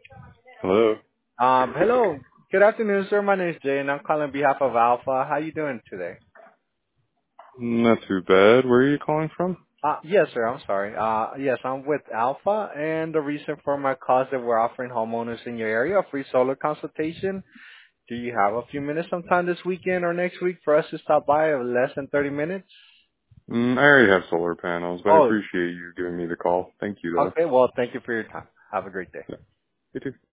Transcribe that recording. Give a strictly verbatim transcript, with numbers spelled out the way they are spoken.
Hello. Um, hello. Good afternoon, sir. My name is Jay, and I'm calling on behalf of Alpha. How you doing today? Not too bad. Where are you calling from? Uh, yes, sir. I'm sorry. Uh, yes, I'm with Alpha, and the reason for my call is that we're offering homeowners in your area a free solar consultation. Do you have a few minutes sometime this weekend or next week for us to stop by of less than thirty minutes? Mm, I already have solar panels, but I Oh, appreciate you giving me the call. Thank you, though. okay. Well, thank you for your time. Have a great day. Yeah. You too.